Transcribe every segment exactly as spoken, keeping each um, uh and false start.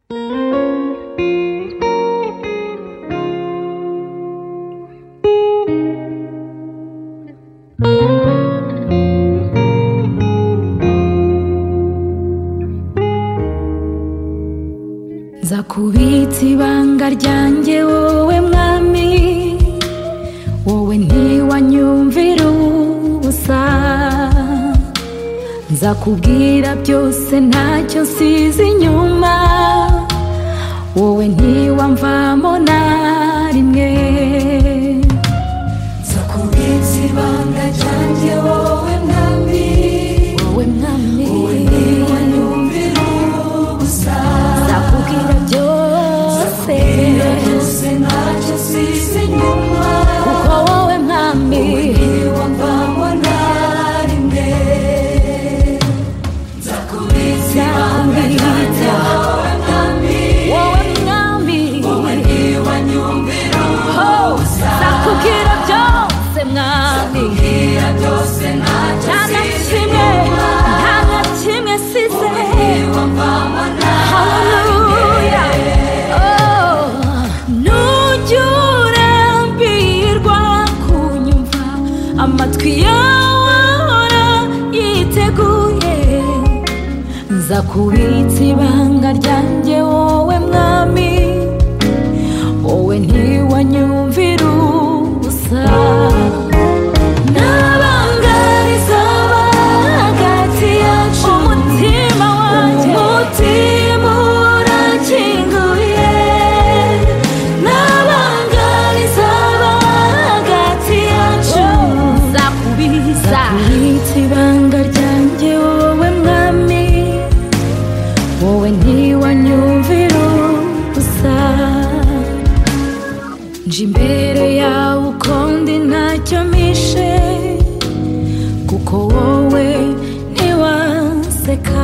Nzakubitsa ibanga ryanjye wowe mwami, wowe ntiwanyumvira ubusa. Nzakubwira byose ntacyo nsize inyuma, wowe ntiwamvamo na rimwe. Nzakubitsa ibanga ryanjye wowe mwami, wowe mwami, wowe ntiwanyumvira ubusa. Nzakubwira byose, byose ntacyo nsize inyuma, kuko wowe mwami, wowe ntiwamvamo na rimwe. Nzakubitsa ibanga ryanjye wowe mwami, wowe mwami, wowe ntiwanyumvira ubusa. Nzakubwira byose mwami, nzakubwira byose ntacyo nsize inyuma, nta na kimwe nsize, wowe ntiwamvamo na rimwe. Oh, nujya urambirwa kunyumva, amatwi yawe ahora yiteguye. Nzakubitsa ibanga ryanjye wowe mwami, wowe ntiwanyumvira ubusa. Nabanga rizaba hagati yacu, umutima wanjye, umutima urakinguye. Nabanga rizaba hagati yacu, nzakubitsa ibanga ryanjye wowe mwami, wowe ntiwanyumvira ubusa. Nje imbere yawe uko ndi ntacyo mpishe, kuko wowe ntiwaseka.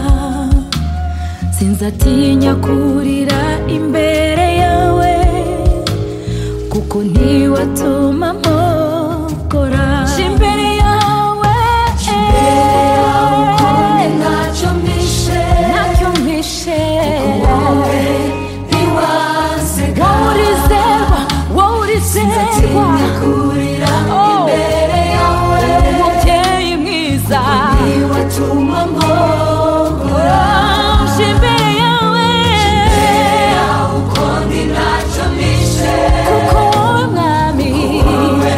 Sinzatinya kurira imbere yawe, kuko ntiwatuma mpogora. Nje imbere yawe, uko ndi ntacyo mpishe, ntacyo mpishe, kuko wowe ntiwaseka. Wowe urizerwa, wowe urizerwa. Sinzatinya kurira imbere yawe, umubyeyi mwiza, kuko ntiwatuma mpogora. Nje imbere yawe, uko ndi ntacyo mpishe, kuko wowe mwami, wowe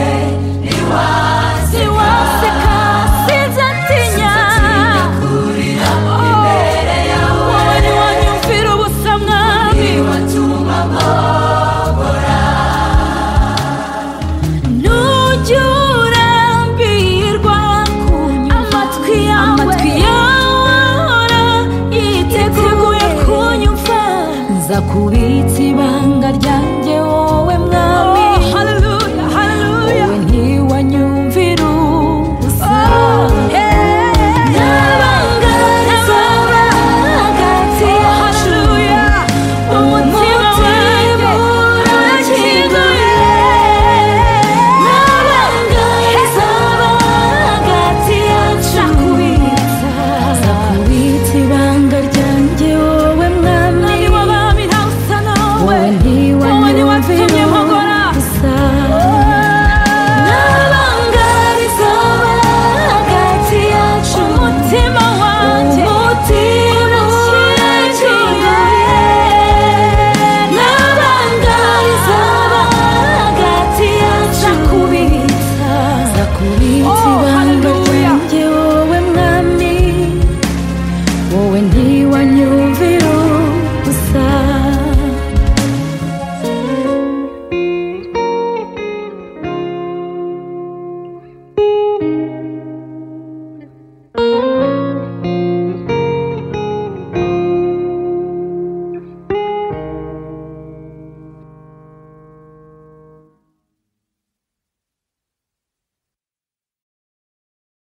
ntiwaseka. Sinzatinya kurira imbere yawe, wowe ntiwanyumvira ubusa mwami, ntiwatuma mpogora. Nujya urambirwa kunyumva, amatwi yawe ahora yiteguye kunyumva. Nzakubitsa ibanga ryanjye